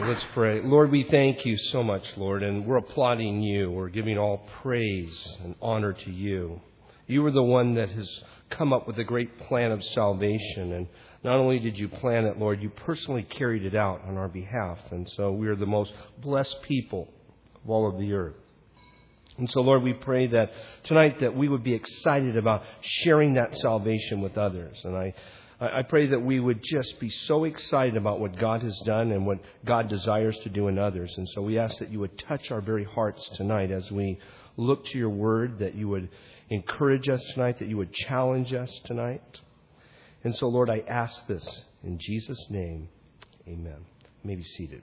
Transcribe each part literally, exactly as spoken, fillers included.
Let's pray. Lord, we thank you so much, Lord, and we're applauding you. We're giving all praise and honor to you. You were the one that has come up with a great plan of salvation, and not only did you plan it, Lord, you personally carried it out on our behalf, and so we are the most blessed people of all of the earth. And so, Lord, we pray that tonight that we would be excited about sharing that salvation with others, and I I pray that we would just be so excited about what God has done and what God desires to do in others. And so we ask that you would touch our very hearts tonight as we look to your word, that you would encourage us tonight, that you would challenge us tonight. And so, Lord, I ask this in Jesus' name. Amen. You may be seated.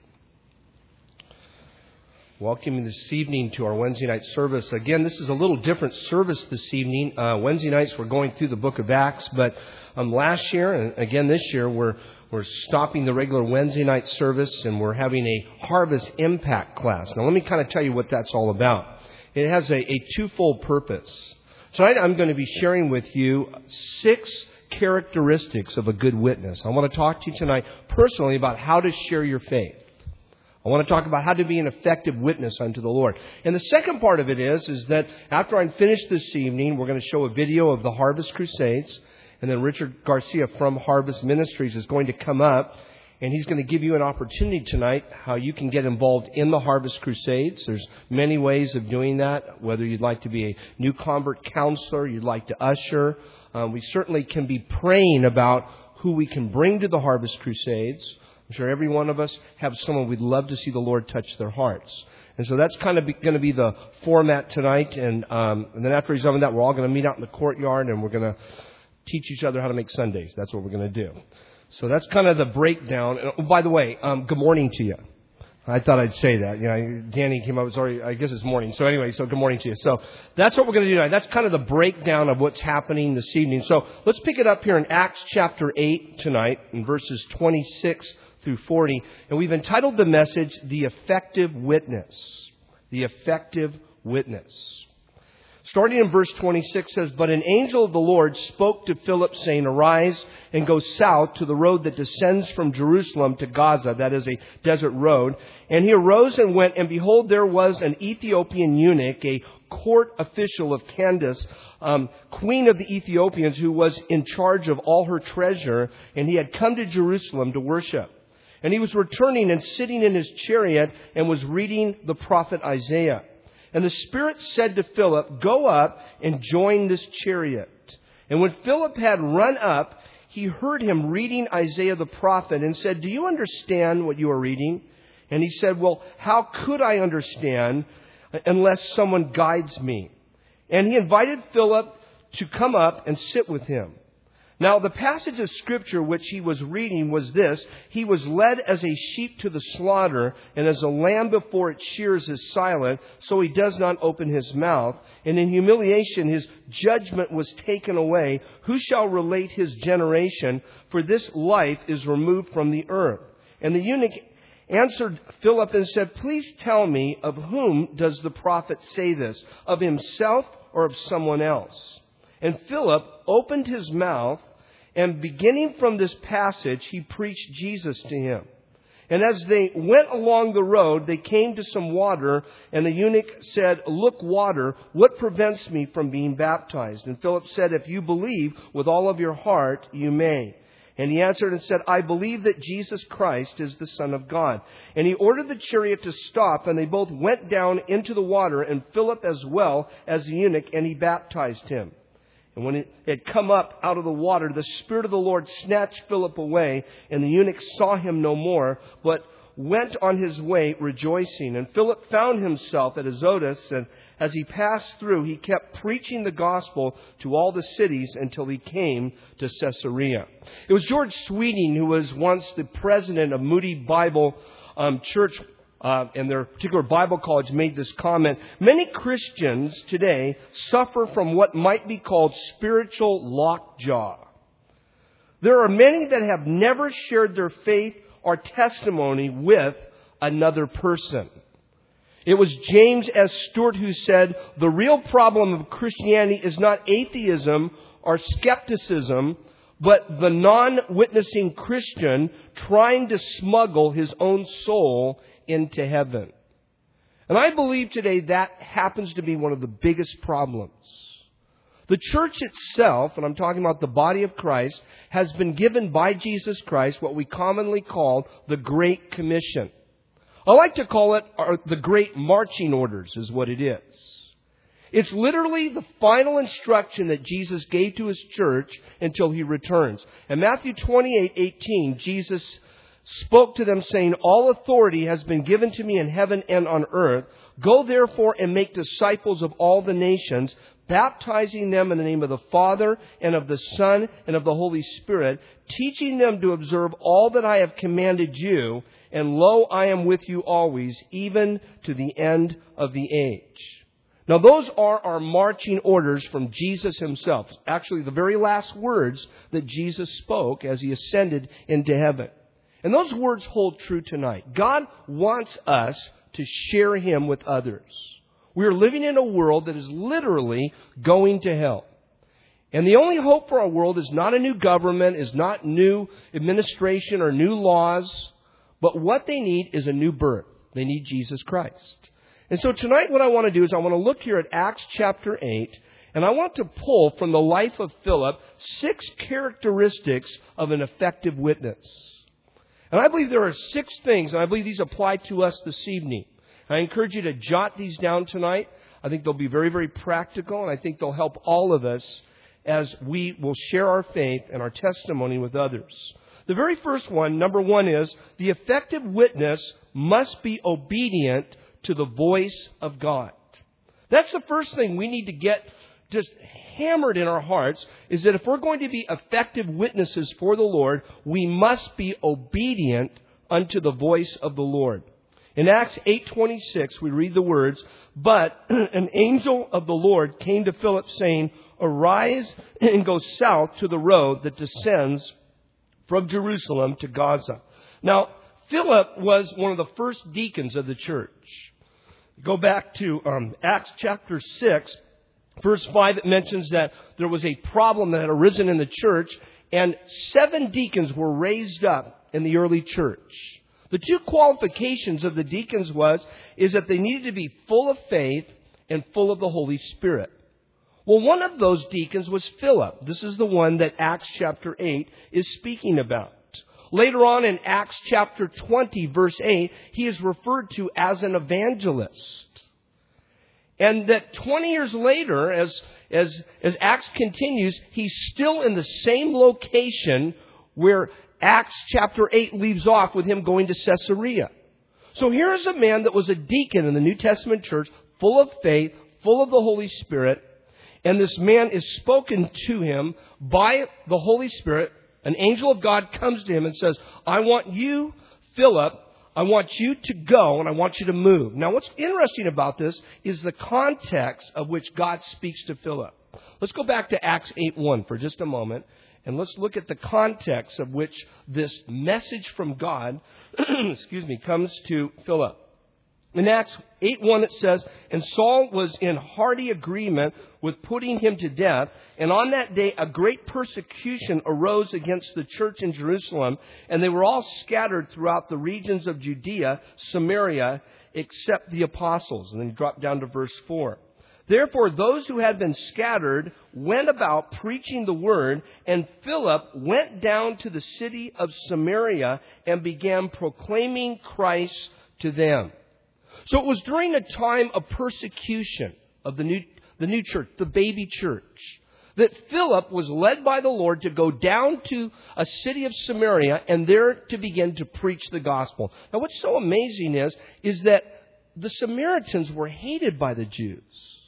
Welcome you this evening to our Wednesday night service. Again, this is a little different service this evening. Uh, Wednesday nights we're going through the book of Acts, but um, last year and again this year we're we're stopping the regular Wednesday night service and we're having a Harvest Impact class. Now let me kind of tell you what that's all about. It has a, a twofold purpose. Tonight I'm going to be sharing with you six characteristics of a good witness. I want to talk to you tonight personally about how to share your faith. I want to talk about how to be an effective witness unto the Lord. And the second part of it is, is that after I'm finished this evening, we're going to show a video of the Harvest Crusades. And then Richard Garcia from Harvest Ministries is going to come up. And he's going to give you an opportunity tonight how you can get involved in the Harvest Crusades. There's many ways of doing that, whether you'd like to be a new convert counselor, you'd like to usher. Um, we certainly can be praying about who we can bring to the Harvest Crusades. I'm sure every one of us have someone we'd love to see the Lord touch their hearts. And so that's kind of going to be the format tonight. And, um, and then after he's done that, we're all going to meet out in the courtyard and we're going to teach each other how to make sundaes. That's what we're going to do. So that's kind of the breakdown. And, oh, by the way, um, good morning to you. I thought I'd say that. You know, Danny came up. It's already, I guess it's morning. So anyway, so good morning to you. So that's what we're going to do tonight. That's kind of the breakdown of what's happening this evening. So let's pick it up here in Acts chapter eight tonight in verses twenty-six through forty. And we've entitled the message, The Effective Witness. The Effective Witness. Starting in verse twenty-six says, But an angel of the Lord spoke to Philip, saying, Arise and go south to the road that descends from Jerusalem to Gaza. That is a desert road. And he arose and went, and behold, there was an Ethiopian eunuch, a court official of Candace, um, queen of the Ethiopians, who was in charge of all her treasure. And he had come to Jerusalem to worship. And he was returning and sitting in his chariot and was reading the prophet Isaiah. And the Spirit said to Philip, Go up and join this chariot. And when Philip had run up, he heard him reading Isaiah the prophet and said, Do you understand what you are reading? And he said, Well, how could I understand unless someone guides me? And he invited Philip to come up and sit with him. Now, the passage of Scripture which he was reading was this: He was led as a sheep to the slaughter, and as a lamb before its shears is silent, so he does not open his mouth. And in humiliation his judgment was taken away. Who shall relate his generation? For this life is removed from the earth. And the eunuch answered Philip and said, Please tell me, of whom does the prophet say this? Of himself or of someone else? And Philip opened his mouth, and beginning from this passage, he preached Jesus to him. And as they went along the road, they came to some water, and the eunuch said, Look, water, what prevents me from being baptized? And Philip said, If you believe with all of your heart, you may. And he answered and said, I believe that Jesus Christ is the Son of God. And he ordered the chariot to stop, and they both went down into the water, and Philip as well as the eunuch, and he baptized him. And when it had come up out of the water, the Spirit of the Lord snatched Philip away, and the eunuch saw him no more, but went on his way rejoicing. And Philip found himself at Azotus, and as he passed through, he kept preaching the gospel to all the cities until he came to Caesarea. It was George Sweeting, who was once the president of Moody Bible um, Church, Uh, and their particular Bible college, made this comment. Many Christians today suffer from what might be called spiritual lockjaw. There are many that have never shared their faith or testimony with another person. It was James S. Stewart who said, The real problem of Christianity is not atheism or skepticism, but the non-witnessing Christian trying to smuggle his own soul into heaven. And I believe today that happens to be one of the biggest problems. The church itself, and I'm talking about the body of Christ, has been given by Jesus Christ what we commonly call the Great Commission. I like to call it the Great Marching Orders is what it is. It's literally the final instruction that Jesus gave to His church until He returns. In Matthew twenty-eight eighteen, Jesus spoke to them saying, "All authority has been given to me in heaven and on earth. Go therefore and make disciples of all the nations, baptizing them in the name of the Father and of the Son and of the Holy Spirit, teaching them to observe all that I have commanded you. And lo, I am with you always, even to the end of the age." Now, those are our marching orders from Jesus Himself. Actually, the very last words that Jesus spoke as He ascended into heaven. And those words hold true tonight. God wants us to share Him with others. We are living in a world that is literally going to hell. And the only hope for our world is not a new government, is not new administration or new laws. But what they need is a new birth. They need Jesus Christ. And so tonight what I want to do is I want to look here at Acts chapter eight, and I want to pull from the life of Philip six characteristics of an effective witness. And I believe there are six things, and I believe these apply to us this evening. I encourage you to jot these down tonight. I think they'll be very, very practical, and I think they'll help all of us as we will share our faith and our testimony with others. The very first one, number one, is the effective witness must be obedient to the voice of God. That's the first thing we need to get just hammered in our hearts, is that if we're going to be effective witnesses for the Lord, we must be obedient unto the voice of the Lord. In Acts eight twenty-six, we read the words, "But an angel of the Lord came to Philip, saying, Arise and go south to the road that descends from Jerusalem to Gaza." Now, Philip was one of the first deacons of the church. Go back to um, Acts chapter six, verse five. It mentions that there was a problem that had arisen in the church, and seven deacons were raised up in the early church. The two qualifications of the deacons was is that they needed to be full of faith and full of the Holy Spirit. Well, one of those deacons was Philip. This is the one that Acts chapter eight is speaking about. Later on in Acts chapter twenty, verse eight, he is referred to as an evangelist. And that twenty years later, as, as, as Acts continues, he's still in the same location where Acts chapter eight leaves off with him going to Caesarea. So here is a man that was a deacon in the New Testament church, full of faith, full of the Holy Spirit. And this man is spoken to him by the Holy Spirit. An angel of God comes to him and says, "I want you, Philip, I want you to go and I want you to move." Now, what's interesting about this is the context of which God speaks to Philip. Let's go back to Acts eight one for just a moment, and let's look at the context of which this message from God, excuse me, comes to Philip. In Acts eight one it says, "And Saul was in hearty agreement with putting him to death. And on that day a great persecution arose against the church in Jerusalem. And they were all scattered throughout the regions of Judea, Samaria, except the apostles." And then you drop down to verse four. "Therefore those who had been scattered went about preaching the word. And Philip went down to the city of Samaria and began proclaiming Christ to them." So it was during a time of persecution of the new, the new church, the baby church, that Philip was led by the Lord to go down to a city of Samaria and there to begin to preach the gospel. Now, what's so amazing is, is that the Samaritans were hated by the Jews.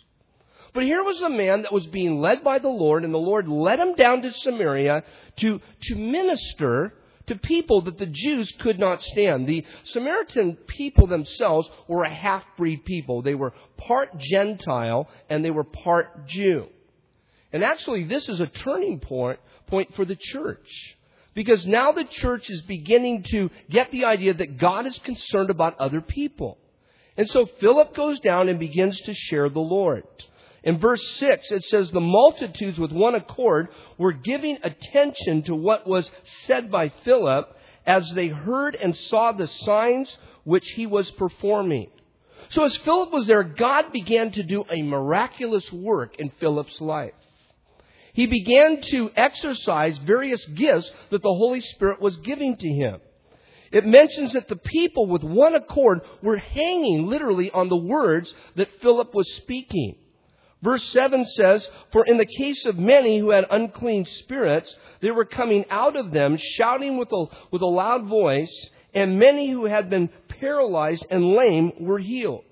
But here was a man that was being led by the Lord, and the Lord led him down to Samaria to, to minister to people that the Jews could not stand. The Samaritan people themselves were a half-breed people. They were part Gentile and they were part Jew. And actually, this is a turning point, point for the church. Because now the church is beginning to get the idea that God is concerned about other people. And so Philip goes down and begins to share the Lord. In verse six, it says, the multitudes with one accord were giving attention to what was said by Philip as they heard and saw the signs which he was performing. So as Philip was there, God began to do a miraculous work in Philip's life. He began to exercise various gifts that the Holy Spirit was giving to him. It mentions that the people with one accord were hanging literally on the words that Philip was speaking. Verse seven says, for in the case of many who had unclean spirits, they were coming out of them, shouting with a, with a loud voice, and many who had been paralyzed and lame were healed.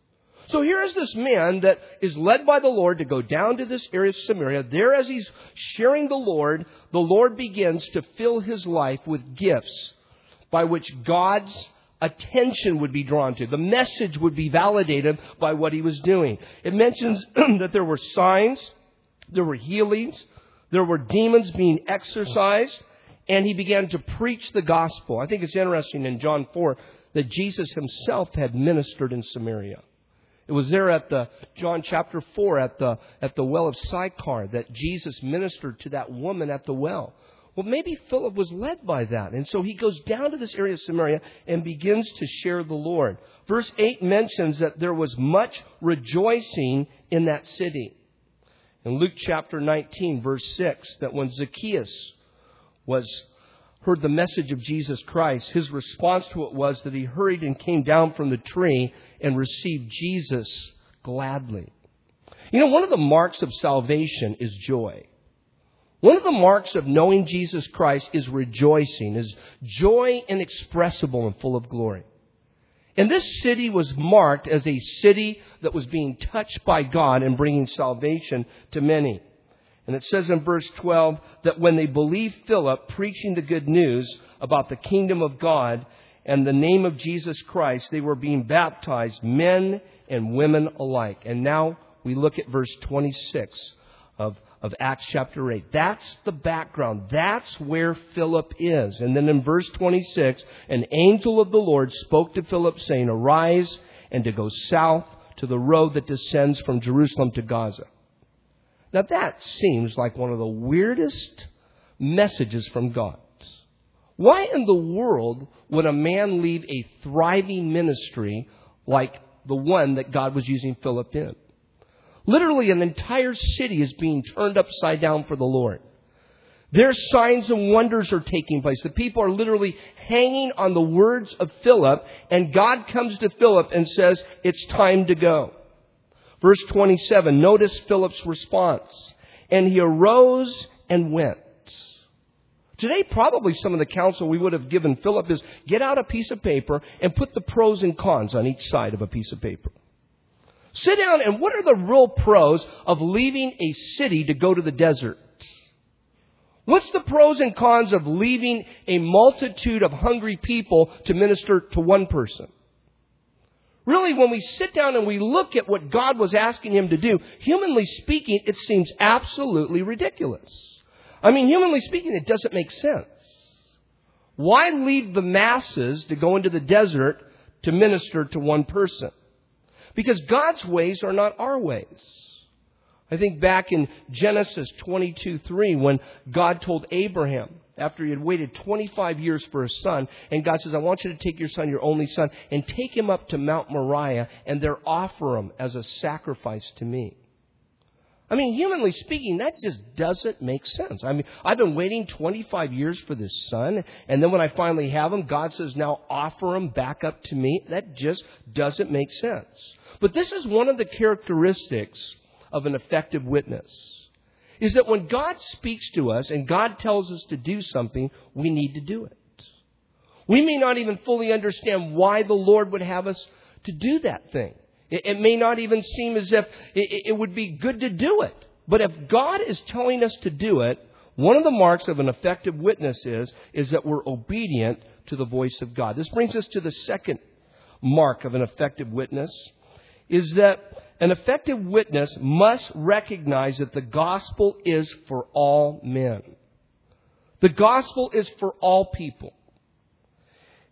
So here is this man that is led by the Lord to go down to this area of Samaria. There, as he's sharing the Lord, the Lord begins to fill his life with gifts by which God's attention would be drawn to. The message would be validated by what he was doing. It mentions that there were signs, there were healings, there were demons being exorcised, and he began to preach the gospel. I think it's interesting in John four that Jesus himself had ministered in Samaria. It was there at the John chapter four at the at the well of Sychar that Jesus ministered to that woman at the well. Well, maybe Philip was led by that. And so he goes down to this area of Samaria and begins to share the Lord. Verse eight mentions that there was much rejoicing in that city. In Luke chapter nineteen, verse six, that when Zacchaeus was heard the message of Jesus Christ, his response to it was that he hurried and came down from the tree and received Jesus gladly. You know, one of the marks of salvation is joy. One of the marks of knowing Jesus Christ is rejoicing, is joy inexpressible and full of glory. And this city was marked as a city that was being touched by God and bringing salvation to many. And it says in verse twelve that when they believed Philip preaching the good news about the kingdom of God and the name of Jesus Christ, they were being baptized, men and women alike. And now we look at verse twenty-six of Of Acts chapter eight. That's the background. That's where Philip is. And then in verse twenty-six, an angel of the Lord spoke to Philip saying, arise and to go south to the road that descends from Jerusalem to Gaza. Now that seems like one of the weirdest messages from God. Why in the world would a man leave a thriving ministry like the one that God was using Philip in? Literally, an entire city is being turned upside down for the Lord. Their signs and wonders are taking place. The people are literally hanging on the words of Philip, and God comes to Philip and says, it's time to go. Verse twenty-seven, notice Philip's response. And he arose and went. Today, probably some of the counsel we would have given Philip is get out a piece of paper and put the pros and cons on each side of a piece of paper. Sit down and what are the real pros of leaving a city to go to the desert? What's the pros and cons of leaving a multitude of hungry people to minister to one person? Really, when we sit down and we look at what God was asking him to do, humanly speaking, it seems absolutely ridiculous. I mean, humanly speaking, it doesn't make sense. Why leave the masses to go into the desert to minister to one person? Because God's ways are not our ways. I think back in Genesis twenty-two three when God told Abraham, after he had waited twenty-five years for a son, and God says, I want you to take your son, your only son, and take him up to Mount Moriah and there offer him as a sacrifice to me. I mean, humanly speaking, that just doesn't make sense. I mean, I've been waiting twenty-five years for this son, and then when I finally have him, God says, now offer him back up to me. That just doesn't make sense. But this is one of the characteristics of an effective witness, is that when God speaks to us and God tells us to do something, we need to do it. We may not even fully understand why the Lord would have us to do that thing. It may not even seem as if it would be good to do it. But if God is telling us to do it, one of the marks of an effective witness is, is that we're obedient to the voice of God. This brings us to the second mark of an effective witness, is that an effective witness must recognize that the gospel is for all men. The gospel is for all people.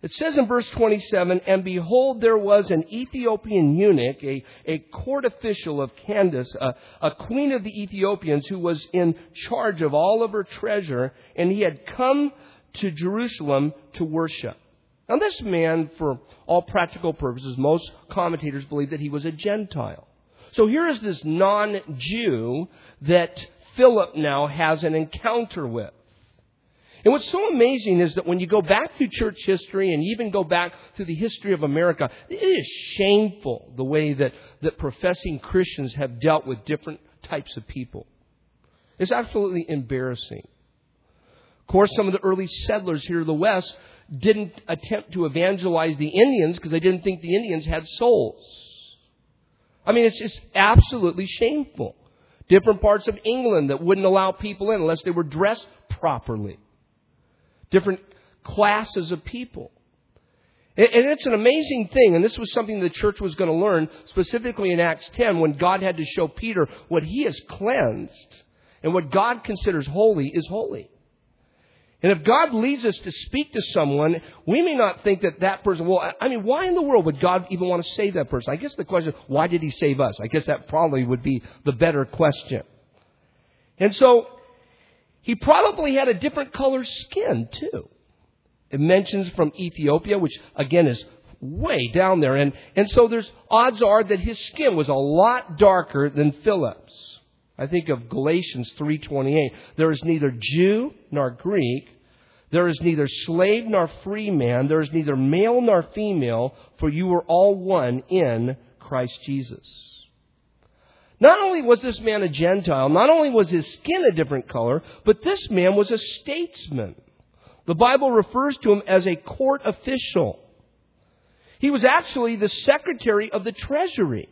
It says in verse twenty-seven, and behold, there was an Ethiopian eunuch, a, a court official of Candace, a, a queen of the Ethiopians, who was in charge of all of her treasure, and he had come to Jerusalem to worship. Now this man, for all practical purposes, most commentators believe that he was a Gentile. So here is this non-Jew that Philip now has an encounter with. And what's so amazing is that when you go back through church history and even go back through the history of America, it is shameful the way that, that professing Christians have dealt with different types of people. It's absolutely embarrassing. Of course, some of the early settlers here in the West didn't attempt to evangelize the Indians because they didn't think the Indians had souls. I mean, it's just absolutely shameful. Different parts of England that wouldn't allow people in unless they were dressed properly. Different classes of people. And it's an amazing thing, and this was something the church was going to learn, specifically in Acts ten, when God had to show Peter what he has cleansed and what God considers holy is holy. And if God leads us to speak to someone, we may not think that that person, well, I mean, why in the world would God even want to save that person? I guess the question is, why did he save us? I guess that probably would be the better question. And so, he probably had a different color skin, too. It mentions from Ethiopia, which, again, is way down there. And, and so there's odds are that his skin was a lot darker than Philip's. I think of Galatians three twenty-eight. There is neither Jew nor Greek. There is neither slave nor free man. There is neither male nor female, for you are all one in Christ Jesus. Not only was this man a Gentile, not only was his skin a different color, but this man was a statesman. The Bible refers to him as a court official. He was actually the secretary of the treasury.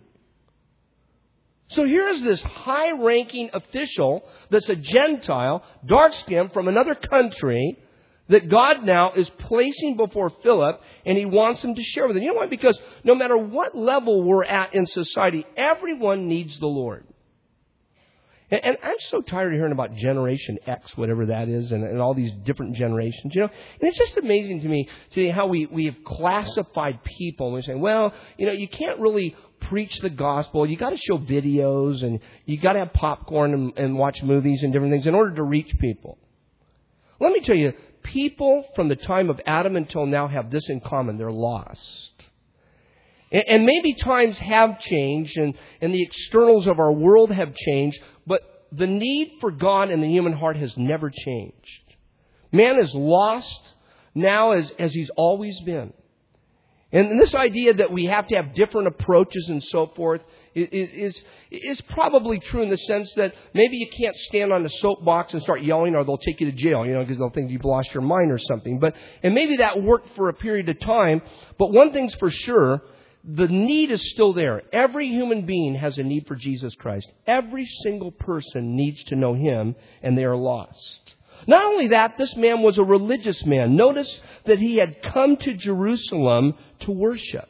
So here's this high-ranking official that's a Gentile, dark-skinned from another country, that God now is placing before Philip, and he wants him to share with him. You know why? Because no matter what level we're at in society, everyone needs the Lord. And, and I'm so tired of hearing about Generation X, whatever that is, and, and all these different generations. You know, and it's just amazing to me to see how we, we have classified people. And we're saying, well, you know, you can't really preach the gospel. You got to show videos, and you got to have popcorn and, and watch movies and different things in order to reach people. Let me tell you, people from the time of Adam until now have this in common. They're lost. And, and maybe times have changed, and, and the externals of our world have changed, but the need for God in the human heart has never changed. Man is lost now as, as he's always been. And this idea that we have to have different approaches and so forth is, is, is probably true in the sense that maybe you can't stand on a soapbox and start yelling, or they'll take you to jail, you know, because they'll think you've lost your mind or something. But and maybe that worked for a period of time. But one thing's for sure, the need is still there. Every human being has a need for Jesus Christ. Every single person needs to know Him, and they are lost. Not only that, this man was a religious man. Notice that he had come to Jerusalem to worship.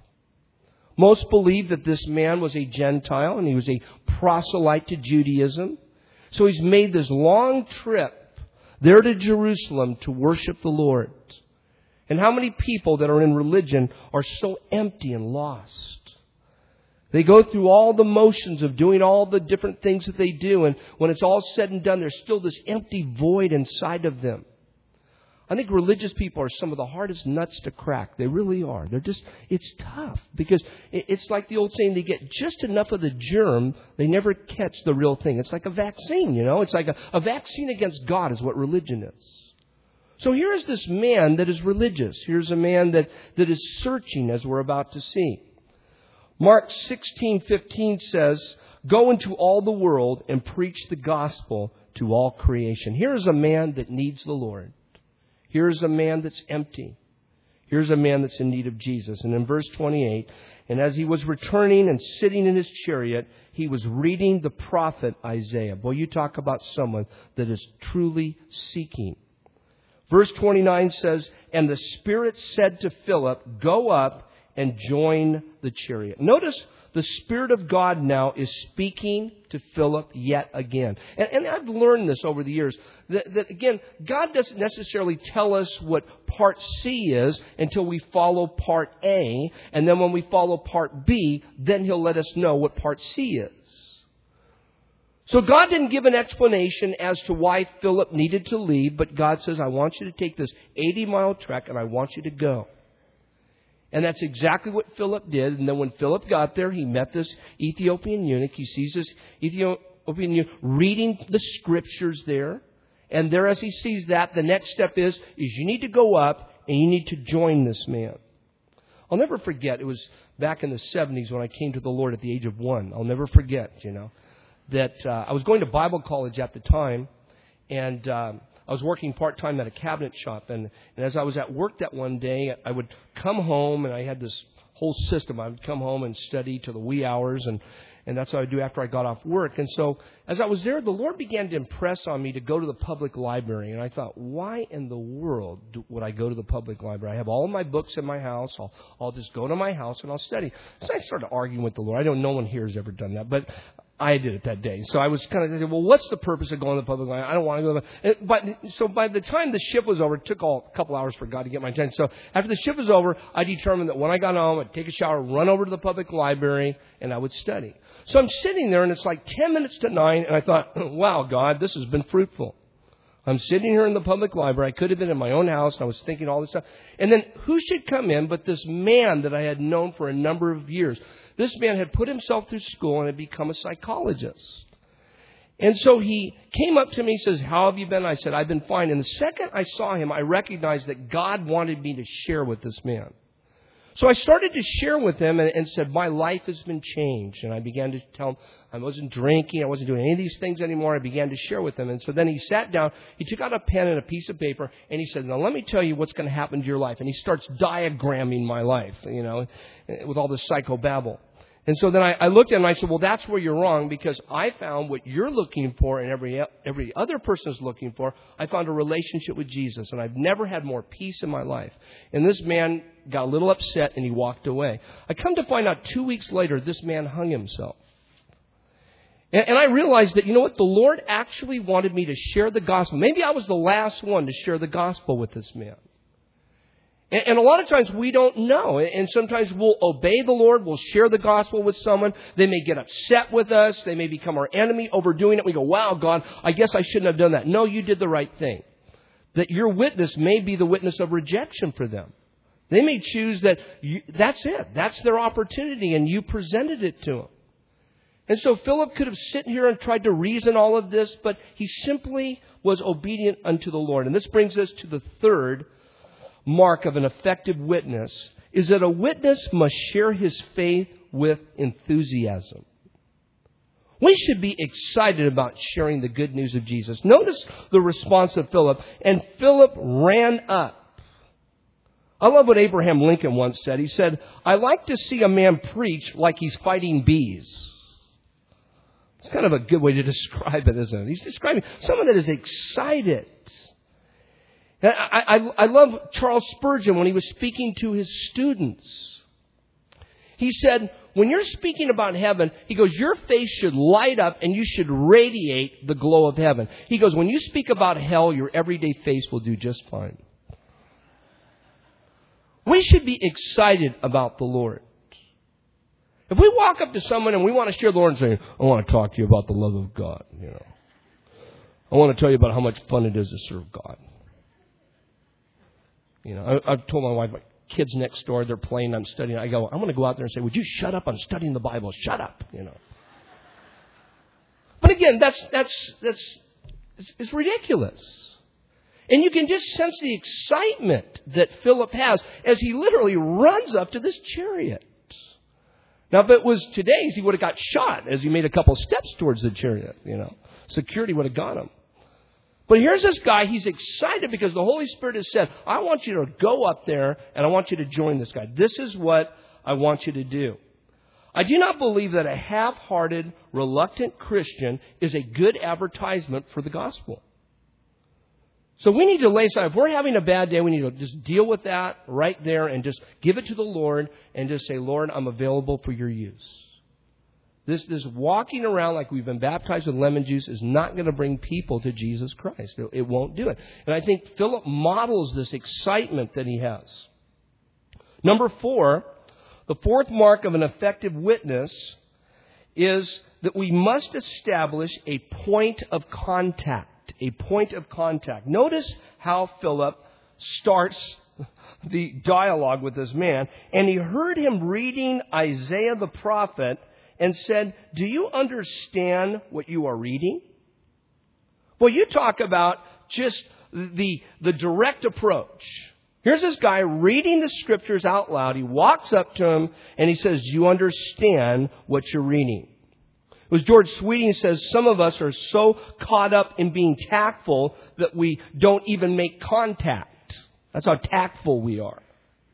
Most believe that this man was a Gentile and he was a proselyte to Judaism. So he's made this long trip there to Jerusalem to worship the Lord. And how many people that are in religion are so empty and lost? They go through all the motions of doing all the different things that they do. And when it's all said and done, there's still this empty void inside of them. I think religious people are some of the hardest nuts to crack. They really are. They're just, it's tough. Because it's like the old saying, they get just enough of the germ, they never catch the real thing. It's like a vaccine, you know. It's like a, a vaccine against God is what religion is. So here's this man that is religious. Here's a man that, that is searching, as we're about to see. Mark sixteen fifteen says, "Go into all the world and preach the gospel to all creation." Here's a man that needs the Lord. Here's a man that's empty. Here's a man that's in need of Jesus. And in verse twenty-eight, "And as he was returning and sitting in his chariot, he was reading the prophet Isaiah." Boy, you talk about someone that is truly seeking. Verse twenty-nine says, "And the Spirit said to Philip, 'Go up and join the chariot.'" Notice the Spirit of God now is speaking to Philip yet again. And, and I've learned this over the years, that, that again, God doesn't necessarily tell us what part C is until we follow part A. And then when we follow part B, then He'll let us know what part C is. So God didn't give an explanation as to why Philip needed to leave, but God says, I want you to take this eighty-mile trek and I want you to go. And that's exactly what Philip did. And then when Philip got there, he met this Ethiopian eunuch. He sees this Ethiopian eunuch reading the scriptures there. And there as he sees that, the next step is, is you need to go up and you need to join this man. I'll never forget, it was back in the seventies when I came to the Lord at the age of one. I'll never forget, you know. that uh, I was going to Bible college at the time, and um, I was working part-time at a cabinet shop. And, and as I was at work that one day, I would come home, and I had this whole system. I would come home and study to the wee hours, and, and that's what I would do after I got off work. And so as I was there, the Lord began to impress on me to go to the public library. And I thought, why in the world do, would I go to the public library? I have all of my books in my house. I'll, I'll just go to my house and I'll study. So I started arguing with the Lord. I know no one here has ever done that, but I did it that day. So I was kind of saying, well, what's the purpose of going to the public library? I don't want to go to the... But, so by the time the shift was over, it took all, a couple hours for God to get my attention. So after the shift was over, I determined that when I got home, I'd take a shower, run over to the public library, and I would study. So I'm sitting there, and it's like ten minutes to nine, and I thought, wow, God, this has been fruitful. I'm sitting here in the public library. I could have been in my own house, and I was thinking all this stuff. And then who should come in but this man that I had known for a number of years. This man had put himself through school and had become a psychologist. And so he came up to me and says, how have you been? I said, I've been fine. And the second I saw him, I recognized that God wanted me to share with this man. So I started to share with him and, and said, my life has been changed. And I began to tell him I wasn't drinking. I wasn't doing any of these things anymore. I began to share with him. And so then he sat down. He took out a pen and a piece of paper. And he said, now let me tell you what's going to happen to your life. And he starts diagramming my life, you know, with all this psychobabble. And so then I, I looked at him and I said, well, that's where you're wrong, because I found what you're looking for and every every other person is looking for. I found a relationship with Jesus, and I've never had more peace in my life. And this man got a little upset and he walked away. I come to find out two weeks later, this man hung himself. And, and I realized that, you know what, the Lord actually wanted me to share the gospel. Maybe I was the last one to share the gospel with this man. And a lot of times we don't know. And sometimes we'll obey the Lord. We'll share the gospel with someone. They may get upset with us. They may become our enemy overdoing it. We go, wow, God, I guess I shouldn't have done that. No, you did the right thing. That your witness may be the witness of rejection for them. They may choose that you, that's it. That's their opportunity. And you presented it to them. And so Philip could have sitting here and tried to reason all of this, but he simply was obedient unto the Lord. And this brings us to the third mark of an effective witness, is that a witness must share his faith with enthusiasm. We should be excited about sharing the good news of Jesus. Notice the response of Philip. And Philip ran up. I love what Abraham Lincoln once said. He said, I like to see a man preach like he's fighting bees. It's kind of a good way to describe it, isn't it? He's describing someone that is excited. I, I, I love Charles Spurgeon when he was speaking to his students. He said, when you're speaking about heaven, he goes, your face should light up and you should radiate the glow of heaven. He goes, when you speak about hell, your everyday face will do just fine. We should be excited about the Lord. If we walk up to someone and we want to share the Lord and say, I want to talk to you about the love of God, you know. I want to tell you about how much fun it is to serve God. You know, I, I've told my wife, my kids next door, they're playing, I'm studying. I go, I'm going to go out there and say, would you shut up? I'm studying the Bible. Shut up, you know. But again, that's, that's, that's, it's, it's ridiculous. And you can just sense the excitement that Philip has as he literally runs up to this chariot. Now, if it was today's, he would have got shot as he made a couple steps towards the chariot, you know. Security would have got him. But here's this guy, he's excited because the Holy Spirit has said, I want you to go up there and I want you to join this guy. This is what I want you to do. I do not believe that a half-hearted, reluctant Christian is a good advertisement for the gospel. So we need to lay aside, if we're having a bad day, we need to just deal with that right there and just give it to the Lord and just say, Lord, I'm available for your use. This, this walking around like we've been baptized with lemon juice is not going to bring people to Jesus Christ. It, it won't do it. And I think Philip models this excitement that he has. Number four, the fourth mark of an effective witness is that we must establish a point of contact. A point of contact. Notice how Philip starts the dialogue with this man. And he heard him reading Isaiah the prophet and said, do you understand what you are reading? Well, you talk about just the, the direct approach. Here's this guy reading the scriptures out loud. He walks up to him and he says, do you understand what you're reading? It was George Sweeting says, some of us are so caught up in being tactful that we don't even make contact. That's how tactful we are.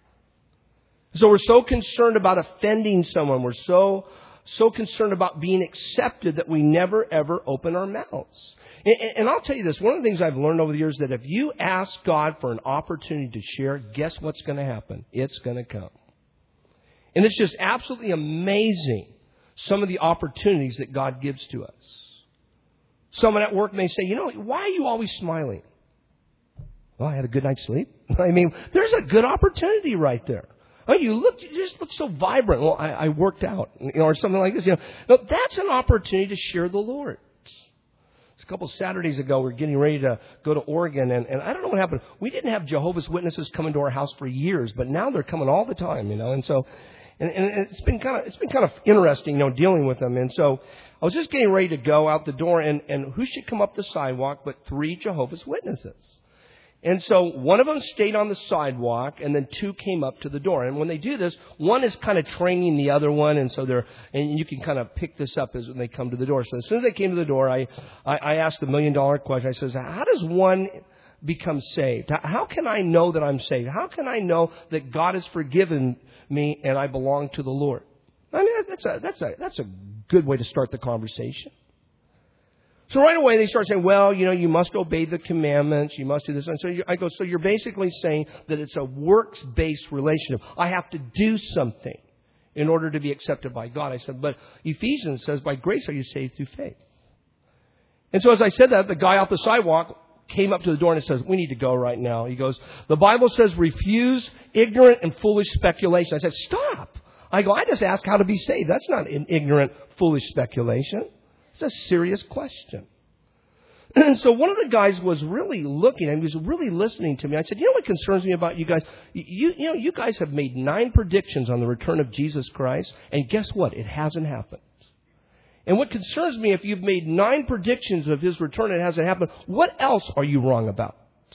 So we're so concerned about offending someone. We're so, so concerned about being accepted that we never, ever open our mouths. And, and I'll tell you this, one of the things I've learned over the years, that if you ask God for an opportunity to share, guess what's going to happen? It's going to come. And it's just absolutely amazing, some of the opportunities that God gives to us. Someone at work may say, you know, why are you always smiling? Well, I had a good night's sleep. I mean, there's a good opportunity right there. Oh, you look, you just look so vibrant. Well, I, I worked out, you know, or something like this. You know, no, that's an opportunity to share the Lord. A couple of Saturdays ago, we were getting ready to go to Oregon, and, and I don't know what happened. We didn't have Jehovah's Witnesses coming to our house for years, but now they're coming all the time, you know. And so, and, and it's been kind of it's been kind of interesting, you know, dealing with them. And so, I was just getting ready to go out the door, and, and who should come up the sidewalk but three Jehovah's Witnesses? And so one of them stayed on the sidewalk, and then two came up to the door. And when they do this, one is kind of training the other one, and so they're, and you can kind of pick this up as when they come to the door. So as soon as they came to the door, I, I, I asked the million dollar question. I says, how does one become saved? How can I know that I'm saved? How can I know that God has forgiven me and I belong to the Lord? I mean, that's a, that's a, that's a good way to start the conversation. So right away they start saying, well, you know, you must obey the commandments, you must do this. And so you, I go, so you're basically saying that it's a works-based relationship. I have to do something in order to be accepted by God. I said, but Ephesians says, by grace are you saved through faith. And so as I said that, the guy off the sidewalk came up to the door and says, we need to go right now. He goes, the Bible says refuse ignorant and foolish speculation. I said, stop. I go, I just asked how to be saved. That's not an ignorant, foolish speculation. It's a serious question. And so one of the guys was really looking and he was really listening to me. I said, you know what concerns me about you guys? You, you know, you guys have made nine predictions on the return of Jesus Christ. And guess what? It hasn't happened. And what concerns me, if you've made nine predictions of His return and it hasn't happened, what else are you wrong about?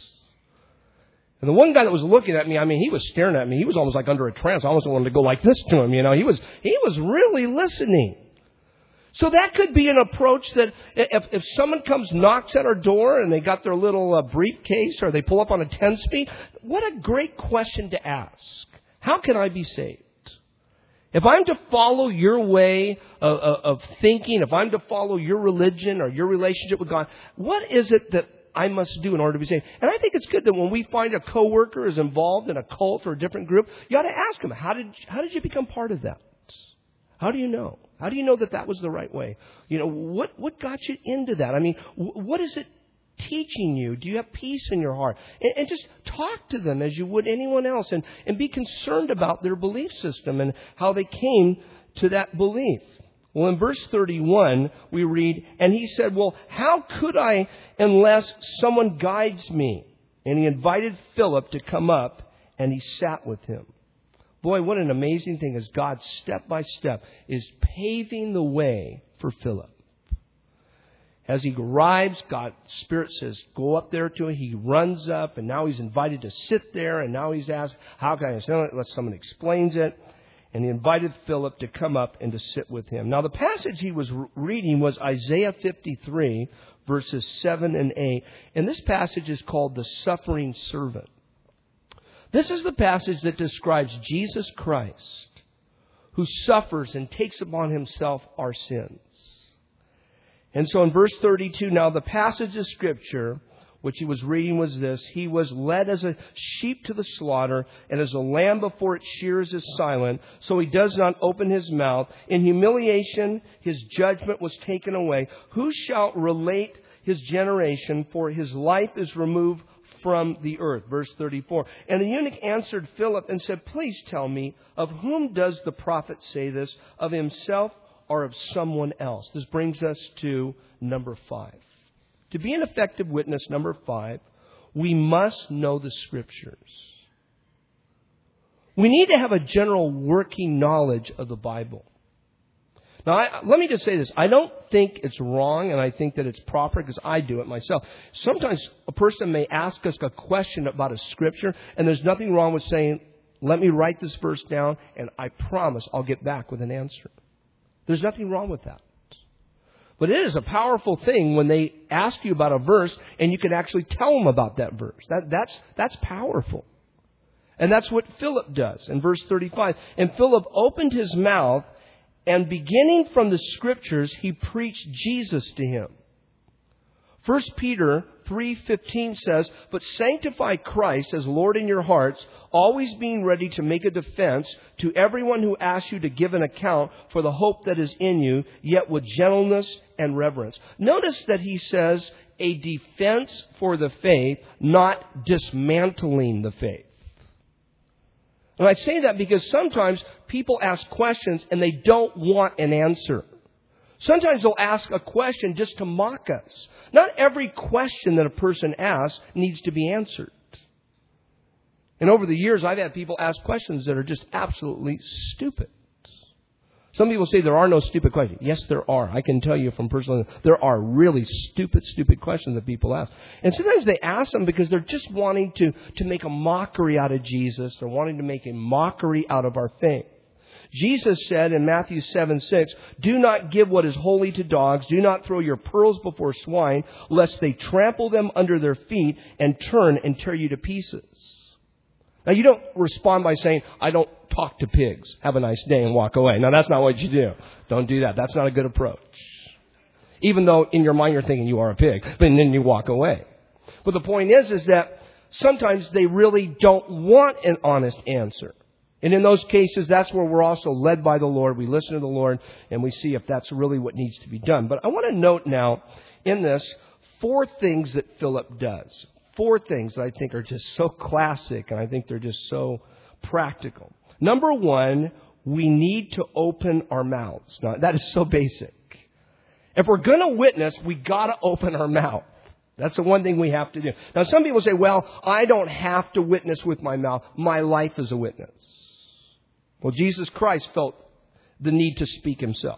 And the one guy that was looking at me, I mean, he was staring at me. He was almost like under a trance. I almost wanted to go like this to him. You know, he was, he was really listening. So that could be an approach that if, if someone comes, knocks at our door and they got their little uh, briefcase or they pull up on a ten speed, what a great question to ask. How can I be saved? If I'm to follow your way of, of, of thinking, if I'm to follow your religion or your relationship with God, what is it that I must do in order to be saved? And I think it's good that when we find a coworker is involved in a cult or a different group, you ought to ask them, how did, how did you become part of that? How do you know? How do you know that that was the right way? You know, what, what got you into that? I mean, what is it teaching you? Do you have peace in your heart? And, and just talk to them as you would anyone else and, and be concerned about their belief system and how they came to that belief. Well, in verse thirty-one, we read, and he said, well, how could I unless someone guides me? And he invited Philip to come up and he sat with him. Boy, what an amazing thing is God, step by step, is paving the way for Philip. As he arrives, God's Spirit says, go up there to him. He runs up, and now he's invited to sit there, and now he's asked, how can I understand it? Unless someone explains it. And he invited Philip to come up and to sit with him. Now, the passage he was reading was Isaiah fifty-three, verses seven and eight. And this passage is called the suffering servant. This is the passage that describes Jesus Christ, who suffers and takes upon himself our sins. And so in verse thirty-two, now the passage of Scripture which he was reading, was this: He was led as a sheep to the slaughter, and as a lamb before its shears is silent, so he does not open his mouth. In humiliation his judgment was taken away. Who shall relate his generation? For his life is removed from the earth. Verse thirty-four. And the eunuch answered Philip and said, Please tell me, of whom does the prophet say this? Of himself or of someone else? This brings us to number five. To be an effective witness, number five, we must know the Scriptures. We need to have a general working knowledge of the Bible. Now, I, let me just say this. I don't think it's wrong, and I think that it's proper because I do it myself. Sometimes a person may ask us a question about a Scripture, and there's nothing wrong with saying, let me write this verse down, and I promise I'll get back with an answer. There's nothing wrong with that. But it is a powerful thing when they ask you about a verse, and you can actually tell them about that verse. That, that's, that's powerful. And that's what Philip does in verse thirty-five. And Philip opened his mouth, and beginning from the Scriptures, he preached Jesus to him. First Peter three fifteen says, But sanctify Christ as Lord in your hearts, always being ready to make a defense to everyone who asks you to give an account for the hope that is in you, yet with gentleness and reverence. Notice that he says a defense for the faith, not dismantling the faith. And I say that because sometimes people ask questions and they don't want an answer. Sometimes they'll ask a question just to mock us. Not every question that a person asks needs to be answered. And over the years, I've had people ask questions that are just absolutely stupid. Some people say there are no stupid questions. Yes, there are. I can tell you from personal, there are really stupid, stupid questions that people ask. And sometimes they ask them because they're just wanting to, to make a mockery out of Jesus. They're wanting to make a mockery out of our faith. Jesus said in Matthew seven six, Do not give what is holy to dogs. Do not throw your pearls before swine, lest they trample them under their feet and turn and tear you to pieces. Now, you don't respond by saying, I don't talk to pigs. Have a nice day and walk away. Now, that's not what you do. Don't do that. That's not a good approach. Even though in your mind you're thinking you are a pig, but then you walk away. But the point is, is that sometimes they really don't want an honest answer. And in those cases, that's where we're also led by the Lord. We listen to the Lord and we see if that's really what needs to be done. But I want to note now in this four things that Philip does. Four things that I think are just so classic, and I think they're just so practical. Number one, we need to open our mouths. Now, that is so basic. If we're going to witness, we got to open our mouth. That's the one thing we have to do. Now, some people say, well, I don't have to witness with my mouth. My life is a witness. Well, Jesus Christ felt the need to speak himself.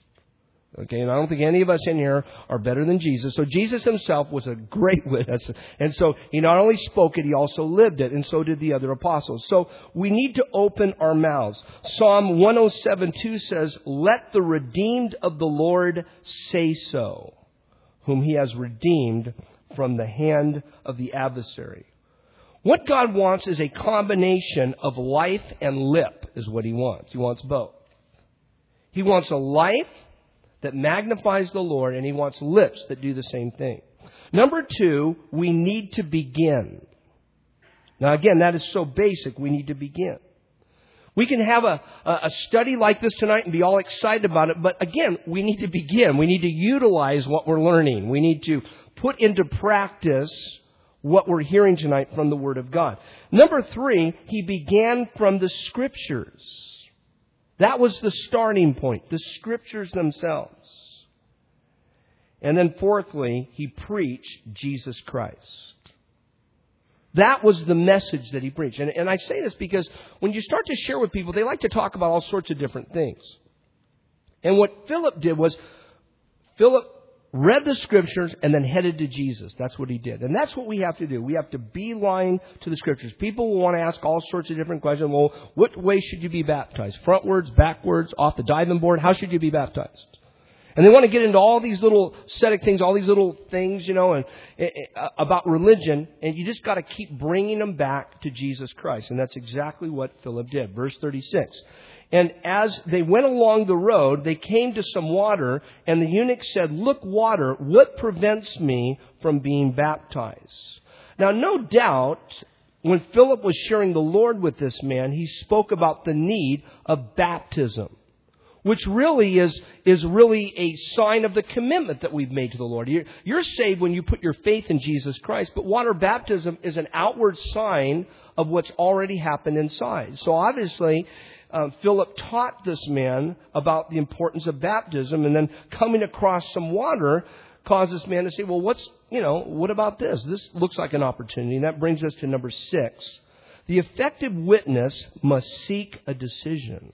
Okay, and I don't think any of us in here are better than Jesus. So Jesus himself was a great witness. And so he not only spoke it, he also lived it. And so did the other apostles. So we need to open our mouths. Psalm one oh seven two says, Let the redeemed of the Lord say so, whom he has redeemed from the hand of the adversary. What God wants is a combination of life and lip is what he wants. He wants both. He wants a life that magnifies the Lord, and he wants lips that do the same thing. Number two, we need to begin. Now again, that is so basic, we need to begin. We can have a, a study like this tonight and be all excited about it, but again, we need to begin. We need to utilize what we're learning. We need to put into practice what we're hearing tonight from the Word of God. Number three, he began from the Scriptures. That was the starting point, the Scriptures themselves. And then fourthly, he preached Jesus Christ. That was the message that he preached. And, and I say this because when you start to share with people, they like to talk about all sorts of different things. And what Philip did was, Philip read the Scriptures and then headed to Jesus. That's what he did. And that's what we have to do. We have to beeline to the Scriptures. People will want to ask all sorts of different questions. Well, what way should you be baptized? Frontwards, backwards, off the diving board? How should you be baptized? And they want to get into all these little ascetic things, all these little things, you know, and, and about religion. And you just got to keep bringing them back to Jesus Christ. And that's exactly what Philip did. Verse thirty-six. And as they went along the road, they came to some water. And the eunuch said, "Look, water, what prevents me from being baptized?" Now, no doubt, when Philip was sharing the Lord with this man, he spoke about the need of baptism, which really is, is really a sign of the commitment that we've made to the Lord. You're, you're saved when you put your faith in Jesus Christ, but water baptism is an outward sign of what's already happened inside. So obviously, uh, Philip taught this man about the importance of baptism, and then coming across some water caused this man to say, well, what's, you know, what about this? This looks like an opportunity. And that brings us to number six. The effective witness must seek a decision.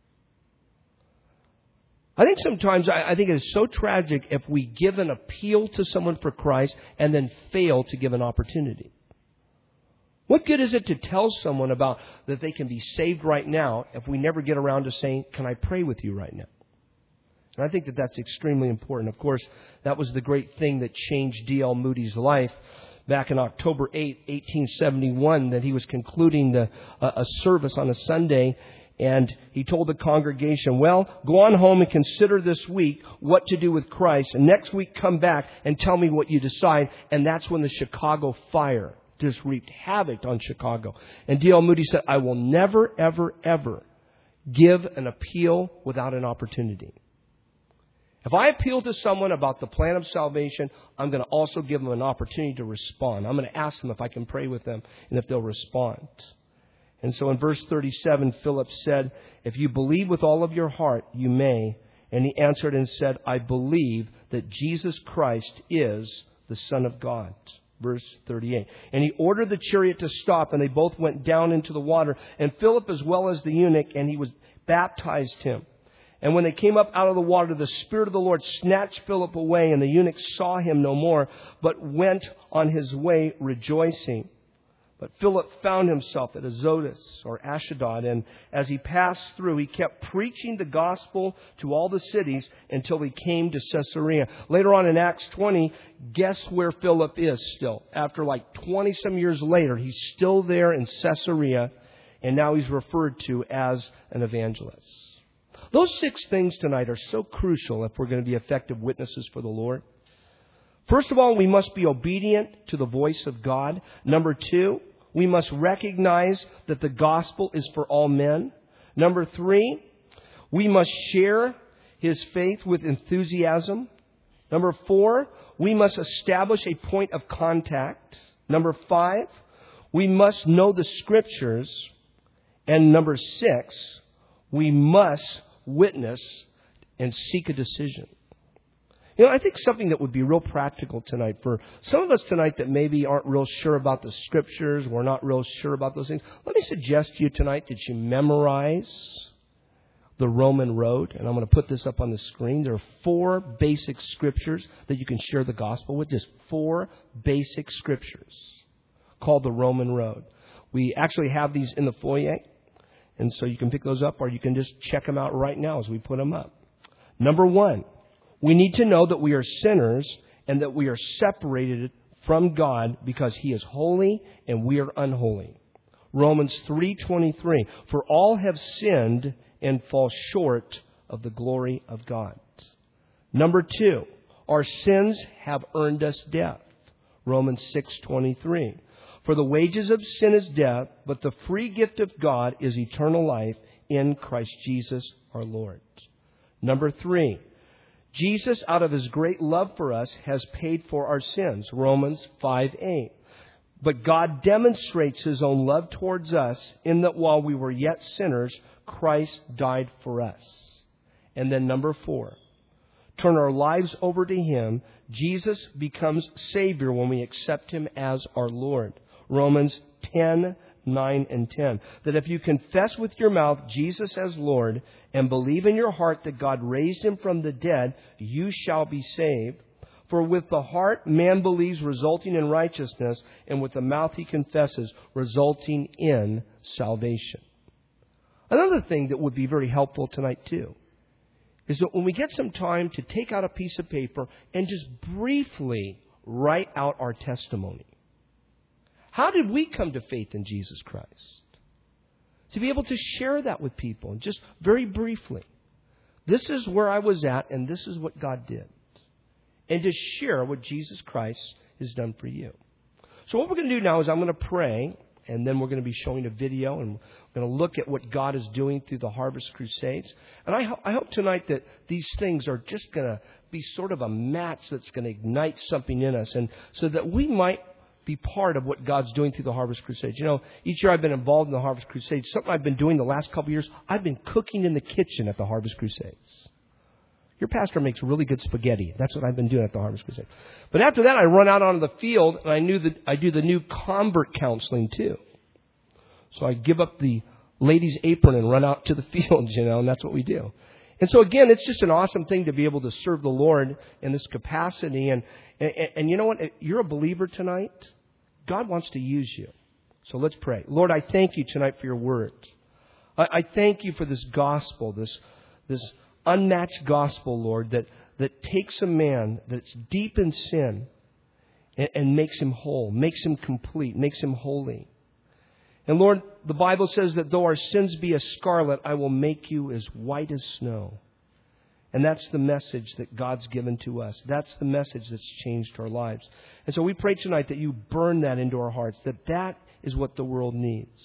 I think sometimes, I think it is so tragic if we give an appeal to someone for Christ and then fail to give an opportunity. What good is it to tell someone about that they can be saved right now if we never get around to saying, can I pray with you right now? And I think that that's extremely important. Of course, that was the great thing that changed D L Moody's life back on October eighth, eighteen seventy-one, that he was concluding the, uh, a service on a Sunday. And he told the congregation, well, go on home and consider this week what to do with Christ. And next week come back and tell me what you decide. And that's when the Chicago fire just wreaked havoc on Chicago. And D L Moody said, I will never, ever, ever give an appeal without an opportunity. If I appeal to someone about the plan of salvation, I'm going to also give them an opportunity to respond. I'm going to ask them if I can pray with them and if they'll respond. And so in verse thirty-seven, Philip said, if you believe with all of your heart, you may. And he answered and said, I believe that Jesus Christ is the Son of God. Verse thirty-eight. And he ordered the chariot to stop, and they both went down into the water. And Philip as well as the eunuch, and he was baptized him. And when they came up out of the water, the Spirit of the Lord snatched Philip away, and the eunuch saw him no more, but went on his way rejoicing. But Philip found himself at Azotus or Ashdod, and as he passed through, he kept preaching the gospel to all the cities until he came to Caesarea. Later on in Acts twenty, guess where Philip is still? After like twenty some years later, he's still there in Caesarea, and now he's referred to as an evangelist. Those six things tonight are so crucial if we're going to be effective witnesses for the Lord. First of all, we must be obedient to the voice of God. Number two, we must recognize that the gospel is for all men. Number three, we must share His faith with enthusiasm. Number four, we must establish a point of contact. Number five, we must know the Scriptures. And number six, we must witness and seek a decision. You know, I think something that would be real practical tonight for some of us tonight that maybe aren't real sure about the Scriptures, we're not real sure about those things. Let me suggest to you tonight that you memorize the Roman Road. And I'm going to put this up on the screen. There are four basic Scriptures that you can share the gospel with. Just four basic Scriptures called the Roman Road. We actually have these in the foyer. And so you can pick those up, or you can just check them out right now as we put them up. Number one, we need to know that we are sinners and that we are separated from God because He is holy and we are unholy. Romans three twenty-three, for all have sinned and fall short of the glory of God. Number two, our sins have earned us death. Romans six twenty-three. For the wages of sin is death, but the free gift of God is eternal life in Christ Jesus our Lord. Number three, Jesus, out of His great love for us, has paid for our sins. Romans five eight. But God demonstrates His own love towards us in that while we were yet sinners, Christ died for us. And then number four, turn our lives over to Him. Jesus becomes Savior when we accept Him as our Lord. Romans ten, nine, and ten. That if you confess with your mouth Jesus as Lord and believe in your heart that God raised Him from the dead, you shall be saved. For with the heart man believes, resulting in righteousness, and with the mouth he confesses, resulting in salvation. Another thing that would be very helpful tonight too is that when we get some time to take out a piece of paper and just briefly write out our testimony. How did we come to faith in Jesus Christ? To be able to share that with people, just very briefly. This is where I was at, and this is what God did. And to share what Jesus Christ has done for you. So what we're going to do now is I'm going to pray, and then we're going to be showing a video, and we're going to look at what God is doing through the Harvest Crusades. And I, ho- I hope tonight that these things are just going to be sort of a match that's going to ignite something in us, and so that we might be part of what God's doing through the Harvest Crusades. You know, each year I've been involved in the Harvest Crusades. Something I've been doing the last couple of years, I've been cooking in the kitchen at the Harvest Crusades. Your pastor makes really good spaghetti. That's what I've been doing at the Harvest Crusade. But after that, I run out onto the field, and I knew that I do the new convert counseling too. So I give up the ladies' apron and run out to the field, you know, and that's what we do. And so again, it's just an awesome thing to be able to serve the Lord in this capacity. And, and, and you know what? You're a believer tonight. God wants to use you. So let's pray. Lord, I thank you tonight for your word. I, I thank you for this gospel, this, this unmatched gospel, Lord, that, that takes a man that's deep in sin and, and makes him whole, makes him complete, makes him holy. And Lord, the Bible says that though our sins be as scarlet, I will make you as white as snow. And that's the message that God's given to us. That's the message that's changed our lives. And so we pray tonight that you burn that into our hearts, that that is what the world needs.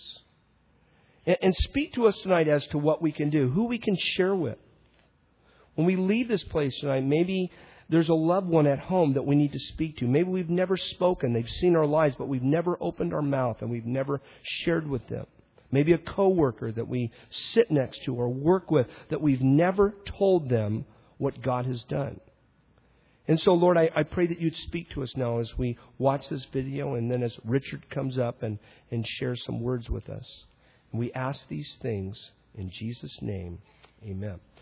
And, and speak to us tonight as to what we can do, who we can share with. When we leave this place tonight, maybe there's a loved one at home that we need to speak to. Maybe we've never spoken. They've seen our lives, but we've never opened our mouth and we've never shared with them. Maybe a coworker that we sit next to or work with that we've never told them what God has done. And so, Lord, I, I pray that you'd speak to us now as we watch this video and then as Richard comes up and, and shares some words with us. And we ask these things in Jesus' name. Amen.